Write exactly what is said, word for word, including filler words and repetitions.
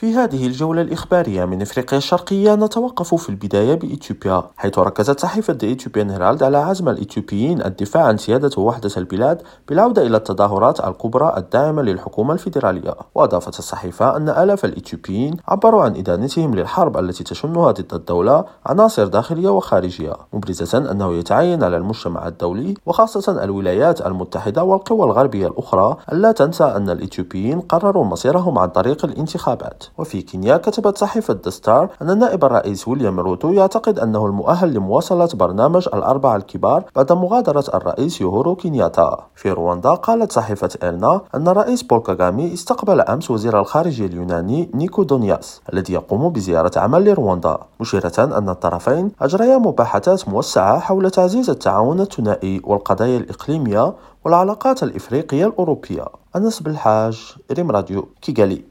في هذه الجولة الإخبارية من إفريقيا الشرقية نتوقف في البداية بإثيوبيا، حيث ركزت صحيفة The Ethiopian Herald على عزم الإثيوبيين الدفاع عن سيادة ووحدة البلاد بالعودة إلى التظاهرات الكبرى الداعمة للحكومة الفيدرالية. وأضافت الصحيفة أن آلاف الإثيوبيين عبروا عن إدانتهم للحرب التي تشنها ضد الدولة عناصر داخلية وخارجية، مبرزة أنه يتعين على المجتمع الدولي وخاصة الولايات المتحدة والقوى الغربية الأخرى ألا تنسى أن الإثيوبيين قرروا مصيرهم عن طريق الانتخابات. وفي كينيا كتبت صحيفة The Star أن نائب الرئيس ويليام روتو يعتقد أنه المؤهل لمواصلة برنامج الأربعة الكبار بعد مغادرة الرئيس يوهورو كينياتا. في رواندا قالت صحيفة إيرنا أن الرئيس بول كاغامي استقبل أمس وزير الخارجية اليوناني نيكو دونياس الذي يقوم بزيارة عمل لرواندا، مشيرة أن الطرفين أجريا مباحثات موسعة حول تعزيز التعاون الثنائي والقضايا الإقليمية والعلاقات الإفريقية الأوروبية. أنس بالحاج، ريم راديو، كيغالي.